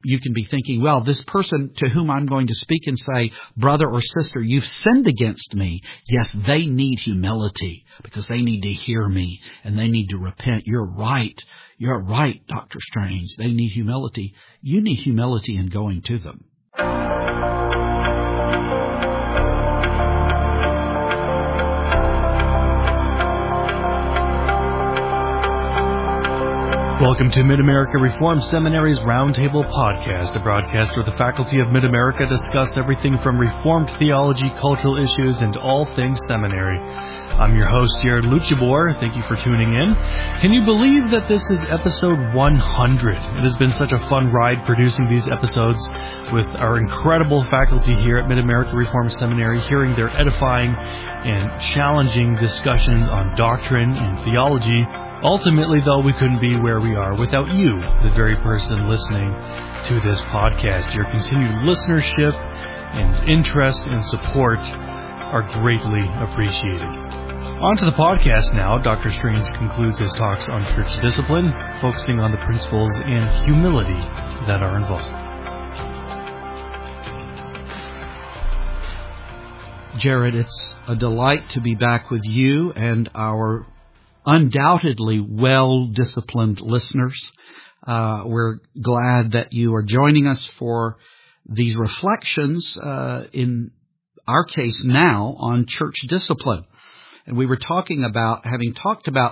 you can be thinking, well, this person to whom I'm going to speak and say, brother or sister, you've sinned against me. Yes, they need humility because they need to hear me and they need to repent. You're right. You're right, Dr. Strange. They need humility. You need humility in going to them. Welcome to Mid-America Reformed Seminary's Roundtable Podcast, a broadcast where the faculty of Mid-America discuss everything from Reformed theology, cultural issues, and all things seminary. I'm your host, Jared Luchabor. Thank you for tuning in. Can you believe that this is episode 100? It has been such a fun ride producing these episodes with our incredible faculty here at Mid-America Reformed Seminary, hearing their edifying and challenging discussions on doctrine and theology. Ultimately, though, we couldn't be where we are without you, the very person listening to this podcast. Your continued listenership and interest and support are greatly appreciated. On to the podcast now. Dr. Strange concludes his talks on church discipline, focusing on the principles and humility that are involved. Jared, it's a delight to be back with you and our undoubtedly well-disciplined listeners. We're glad that you are joining us for these reflections, in our case now, on church discipline. And we were talking about, having talked about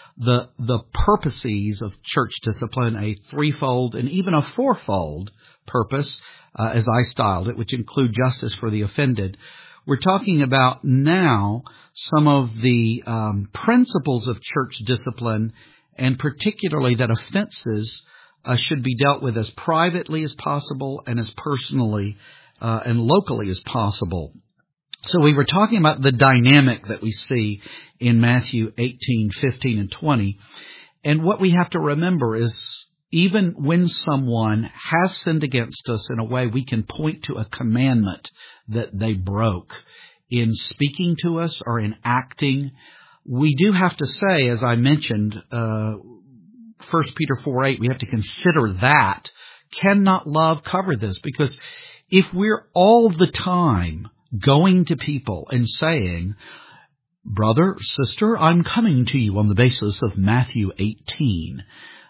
the purposes of church discipline, a threefold and even a fourfold purpose, as I styled it, which include justice for the offended. We're talking about now some of the principles of church discipline, and particularly that offenses should be dealt with as privately as possible and as personally and locally as possible. So we were talking about the dynamic that we see in Matthew 18, 15, and 20. And what we have to remember is even when someone has sinned against us in a way, we can point to a commandment that they broke in speaking to us or in acting. We do have to say, as I mentioned, 1 Peter 4:8, we have to consider that. Cannot love cover this? Because if we're all the time going to people and saying, brother, sister, I'm coming to you on the basis of Matthew 18,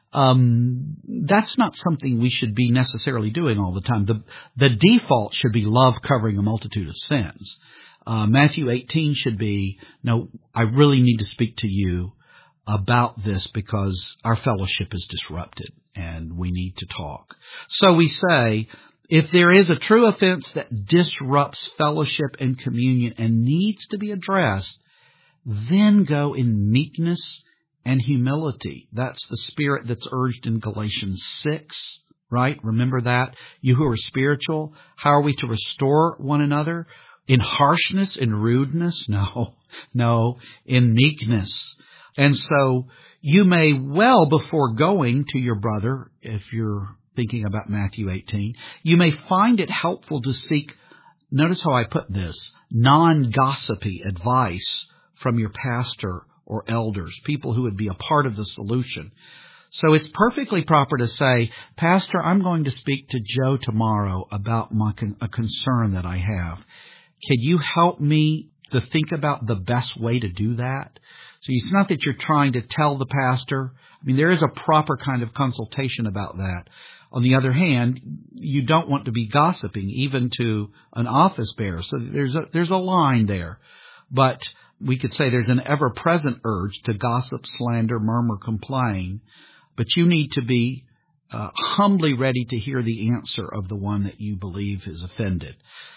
that's not something we should be necessarily doing all the time. The default should be love covering a multitude of sins. Matthew 18 should be, no, I really need to speak to you about this because our fellowship is disrupted and we need to talk. So we say, if there is a true offense that disrupts fellowship and communion and needs to be addressed, then go in meekness and humility. That's the spirit that's urged in Galatians 6, right? Remember that? You who are spiritual, how are we to restore one another? In harshness, in rudeness? No, in meekness. And so you may well, before going to your brother, if you're thinking about Matthew 18, you may find it helpful to seek, notice how I put this, non-gossipy advice from your pastor or elders, people who would be a part of the solution. So it's perfectly proper to say, Pastor, I'm going to speak to Joe tomorrow about a concern that I have. Can you help me to think about the best way to do that? So it's not that you're trying to tell the pastor. I mean, there is a proper kind of consultation about that. On the other hand, you don't want to be gossiping even to an office bearer. So there's a line there. But we could say there's an ever-present urge to gossip, slander, murmur, complain. But you need to be humbly ready to hear the answer of the one that you believe is offended.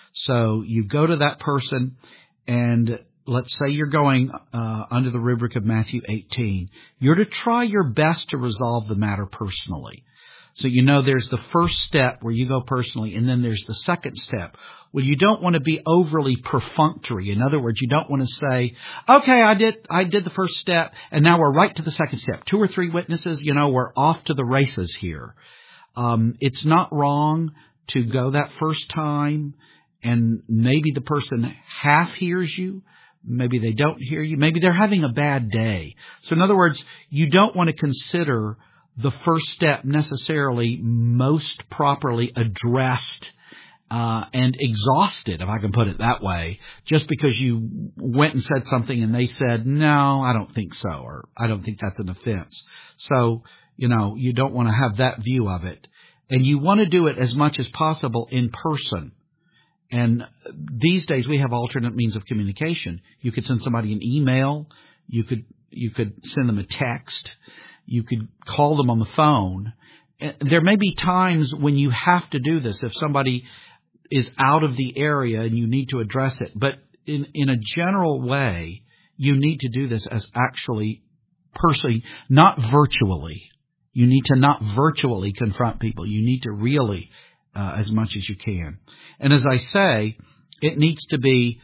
So you go to that person, and let's say you're going under the rubric of Matthew 18. You're to try your best to resolve the matter personally. So you know there's the first step where you go personally, and then there's the second step. Well, you don't want to be overly perfunctory. In other words, you don't want to say, okay, I did the first step, and now we're right to the second step. 2 or 3 witnesses, we're off to the races here. It's not wrong to go that first time, and maybe the person half hears you. Maybe they don't hear you. Maybe they're having a bad day. So in other words, you don't want to consider the first step necessarily most properly addressed and exhausted, if I can put it that way, just because you went and said something and they said, no, I don't think so, or I don't think that's an offense. So, you don't want to have that view of it. And you want to do it as much as possible in person. And these days we have alternate means of communication. You could send somebody an email. You could send them a text. You could call them on the phone. There may be times when you have to do this if somebody is out of the area and you need to address it. But in a general way, you need to do this as actually personally, not virtually. You need to not virtually confront people. You need to really, as much as you can. And as I say, it needs to be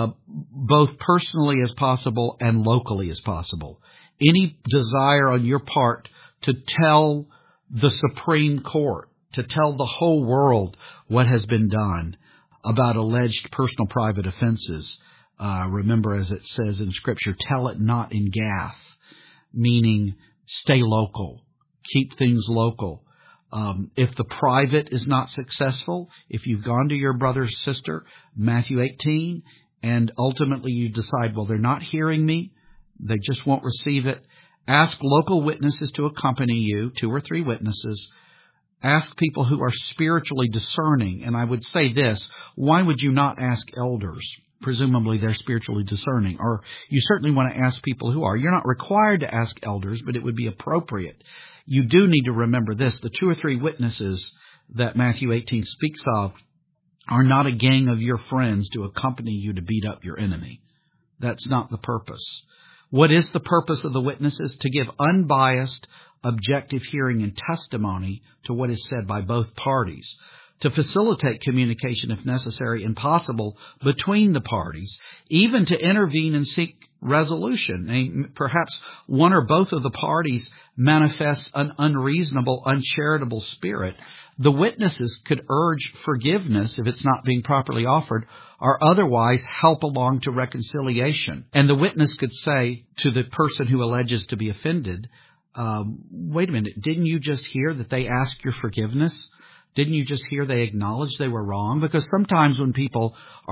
both personally as possible and locally as possible. Any desire on your part to tell the Supreme Court, to tell the whole world what has been done about alleged personal private offenses. Remember, as it says in Scripture, tell it not in Gath, meaning stay local, keep things local. If the private is not successful, if you've gone to your brother or sister, Matthew 18, and ultimately you decide, well, they're not hearing me, they just won't receive it, ask local witnesses to accompany you, 2 or 3 witnesses. Ask people who are spiritually discerning. And I would say this, why would you not ask elders? Presumably they're spiritually discerning. Or you certainly want to ask people who are. You're not required to ask elders, but it would be appropriate. You do need to remember this. The 2 or 3 witnesses that Matthew 18 speaks of are not a gang of your friends to accompany you to beat up your enemy. That's not the purpose. What is the purpose of the witnesses? To give unbiased, objective hearing and testimony to what is said by both parties, to facilitate communication if necessary and possible between the parties, even to intervene and seek resolution. Perhaps one or both of the parties manifests an unreasonable, uncharitable spirit. The witnesses could urge forgiveness if it's not being properly offered, or otherwise help along to reconciliation. And the witness could say to the person who alleges to be offended, wait a minute, didn't you just hear that they asked your forgiveness? Didn't you just hear they acknowledged they were wrong? Because sometimes when people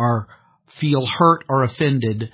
feel hurt or offended,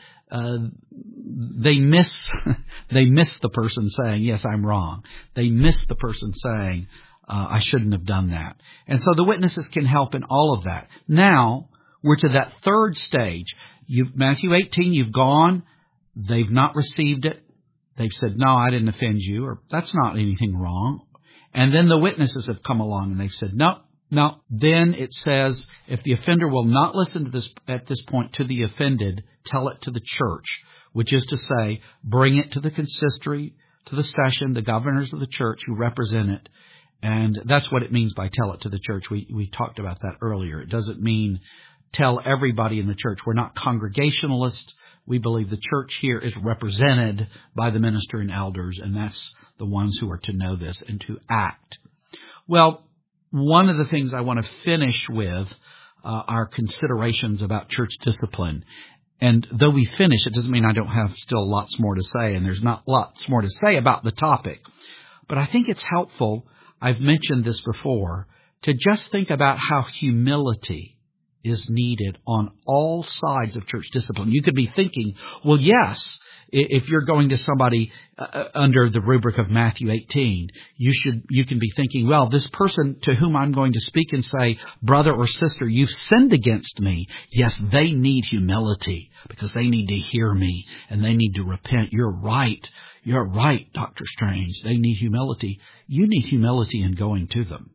they miss the person saying, yes, I'm wrong. They miss the person saying, I shouldn't have done that. And so the witnesses can help in all of that. Now, we're to that third stage. Matthew 18, you've gone. They've not received it. They've said, no, I didn't offend you, or that's not anything wrong. And then the witnesses have come along and they've said, no. Then it says, if the offender will not listen to this at this point to the offended, tell it to the church, which is to say, bring it to the consistory, to the session, the governors of the church who represent it. And that's what it means by tell it to the church. We talked about that earlier. It doesn't mean tell everybody in the church. We're not Congregationalists. We believe the church here is represented by the minister and elders, and that's the ones who are to know this and to act. Well, one of the things I want to finish with are considerations about church discipline. And though we finish, it doesn't mean I don't have still lots more to say, and there's not lots more to say about the topic. But I think it's helpful, I've mentioned this before, to just think about how humility is needed on all sides of church discipline. You could be thinking, well, yes, if you're going to somebody under the rubric of Matthew 18, you can be thinking, well, this person to whom I'm going to speak and say, brother or sister, you've sinned against me. Yes, they need humility because they need to hear me and they need to repent. You're right. You're right, Dr. Strange. They need humility. You need humility in going to them.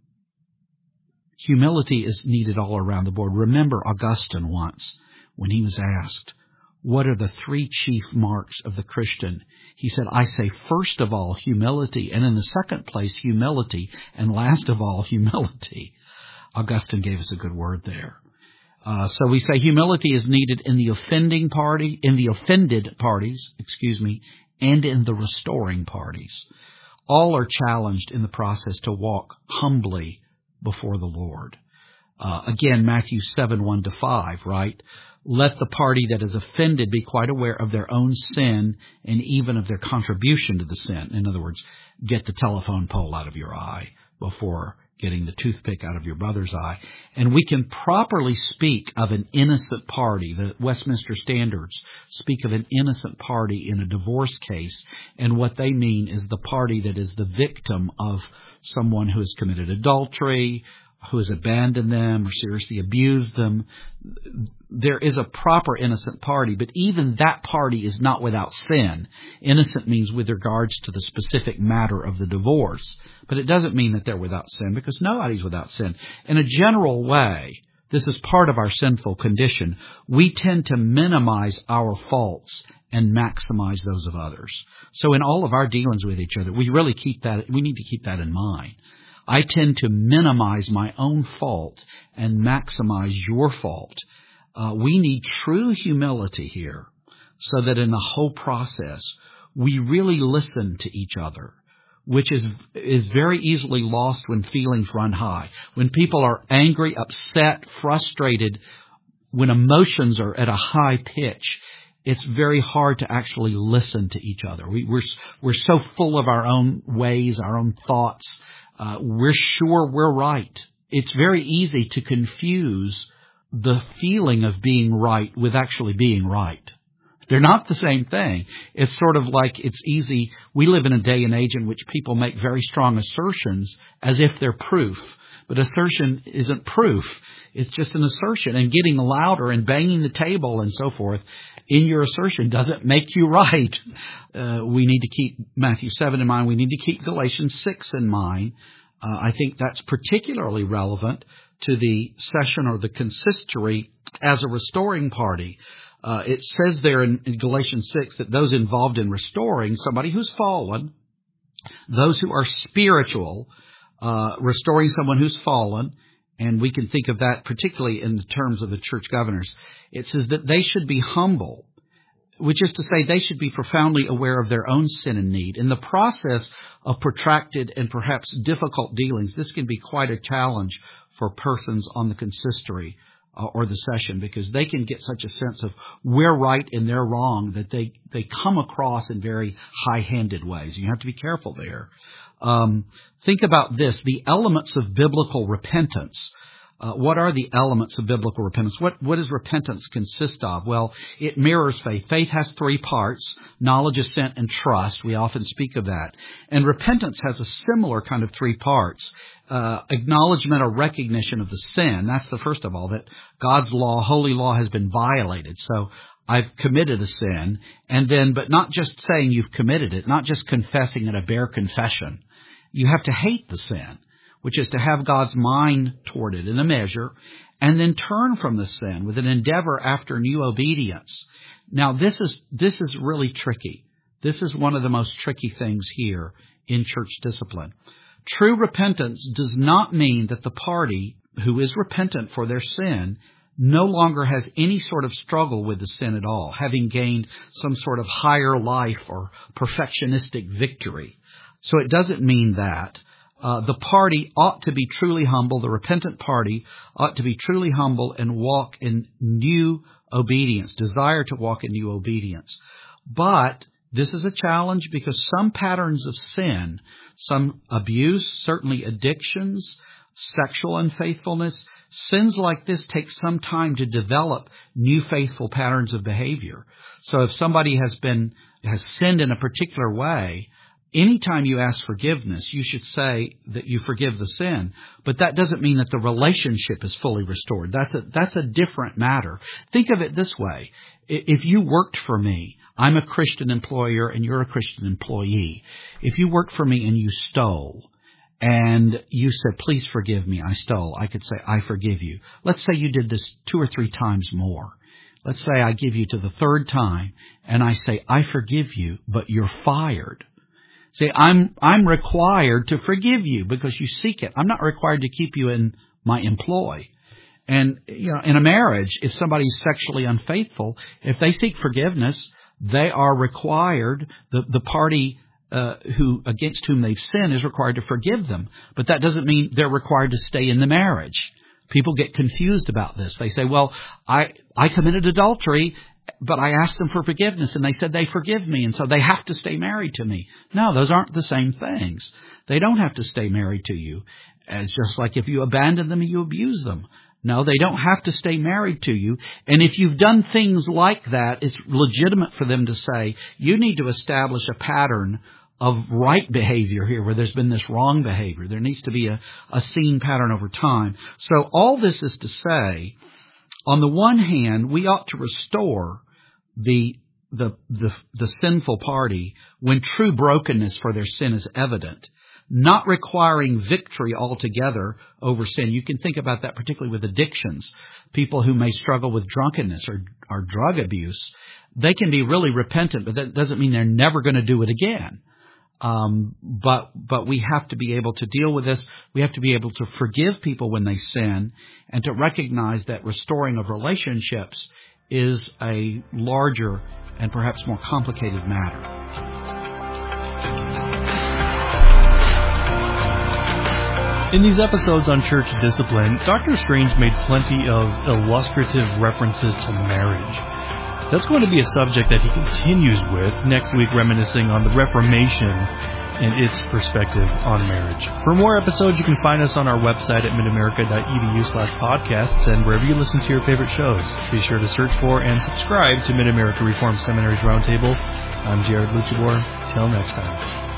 Humility is needed all around the board. Remember Augustine once, when he was asked, what are the 3 chief marks of the Christian? He said, I say first of all, humility, and in the second place, humility, and last of all, humility. Augustine gave us a good word there. So we say humility is needed in the offended parties, and in the restoring parties. All are challenged in the process to walk humbly before the Lord. Again, Matthew 7:1-5, right? Let the party that is offended be quite aware of their own sin and even of their contribution to the sin. In other words, get the telephone pole out of your eye before getting the toothpick out of your brother's eye. And we can properly speak of an innocent party. The Westminster Standards speak of an innocent party in a divorce case, and what they mean is the party that is the victim of someone who has committed adultery, who has abandoned them or seriously abused them. There is a proper innocent party, but even that party is not without sin. Innocent means with regards to the specific matter of the divorce, but it doesn't mean that they're without sin, because nobody's without sin. In a general way, this is part of our sinful condition. We tend to minimize our faults and maximize those of others. So in all of our dealings with each other, we need to keep that in mind. I tend to minimize my own fault and maximize your fault. We need true humility here so that in the whole process, we really listen to each other, which is very easily lost when feelings run high. When people are angry, upset, frustrated, when emotions are at a high pitch, it's very hard to actually listen to each other. We're so full of our own ways, our own thoughts. We're sure we're right. It's very easy to confuse the feeling of being right with actually being right. They're not the same thing. It's sort of like it's easy. We live in a day and age in which people make very strong assertions as if they're proof. But assertion isn't proof. It's just an assertion. And getting louder and banging the table and so forth in your assertion doesn't make you right. We need to keep Matthew 7 in mind. We need to keep Galatians 6 in mind. I think that's particularly relevant to the session or the consistory as a restoring party. It says there in Galatians 6 that those involved in restoring somebody who's fallen, those who are spiritual, restoring someone who's fallen, and we can think of that particularly in the terms of the church governors. It says that they should be humble, which is to say they should be profoundly aware of their own sin and need. In the process of protracted and perhaps difficult dealings, this can be quite a challenge for persons on the consistory or the session, because they can get such a sense of we're right and they're wrong that they come across in very high-handed ways. You have to be careful there. Think about this, the elements of biblical repentance. What are the elements of biblical repentance? What does repentance consist of? Well, it mirrors faith. Faith has three parts: knowledge, assent, and trust. We often speak of that. And repentance has a similar kind of three parts. Acknowledgement or recognition of the sin. That's the first of all, that God's law, holy law, has been violated. So I've committed a sin. And then, but not just saying you've committed it, not just confessing it, a bare confession. You have to hate the sin, which is to have God's mind toward it in a measure, and then turn from the sin with an endeavor after new obedience. Now, this is really tricky. This is one of the most tricky things here in church discipline. True repentance does not mean that the party who is repentant for their sin no longer has any sort of struggle with the sin at all, having gained some sort of higher life or perfectionistic victory. So it doesn't mean that. The party ought to be truly humble. The repentant party ought to be truly humble and walk in new obedience, desire to walk in new obedience. But this is a challenge because some patterns of sin, some abuse, certainly addictions, sexual unfaithfulness, sins like this take some time to develop new faithful patterns of behavior. So if somebody has sinned in a particular way, anytime you ask forgiveness, you should say that you forgive the sin, but that doesn't mean that the relationship is fully restored. That's a different matter. Think of it this way. If you worked for me, I'm a Christian employer and you're a Christian employee. If you worked for me and you stole and you said, please forgive me, I stole, I could say, I forgive you. Let's say you did this 2 or 3 times more. Let's say I give you to the 3rd time and I say, I forgive you, but you're fired. See, I'm required to forgive you because you seek it. I'm not required to keep you in my employ. And, in a marriage, if somebody's sexually unfaithful, if they seek forgiveness, they are required, the party against whom they've sinned is required to forgive them. But that doesn't mean they're required to stay in the marriage. People get confused about this. They say, well, I committed adultery, but I asked them for forgiveness, and they said they forgive me, and so they have to stay married to me. No, those aren't the same things. They don't have to stay married to you. It's just like if you abandon them, you abuse them. No, they don't have to stay married to you. And if you've done things like that, it's legitimate for them to say, you need to establish a pattern of right behavior here where there's been this wrong behavior. There needs to be a seen pattern over time. So all this is to say, on the one hand, we ought to restore the sinful party when true brokenness for their sin is evident, not requiring victory altogether over sin. You can think about that particularly with addictions. People who may struggle with drunkenness or drug abuse, they can be really repentant, but that doesn't mean they're never going to do it again. But we have to be able to deal with this. We have to be able to forgive people when they sin and to recognize that restoring of relationships is a larger and perhaps more complicated matter. In these episodes on church discipline, Dr. Strange made plenty of illustrative references to marriage. That's going to be a subject that he continues with next week, reminiscing on the Reformation and its perspective on marriage. For more episodes, you can find us on our website at midamerica.edu/podcasts and wherever you listen to your favorite shows. Be sure to search for and subscribe to Mid-America Reformed Seminary's Roundtable. I'm Jared Luchabor. Till next time.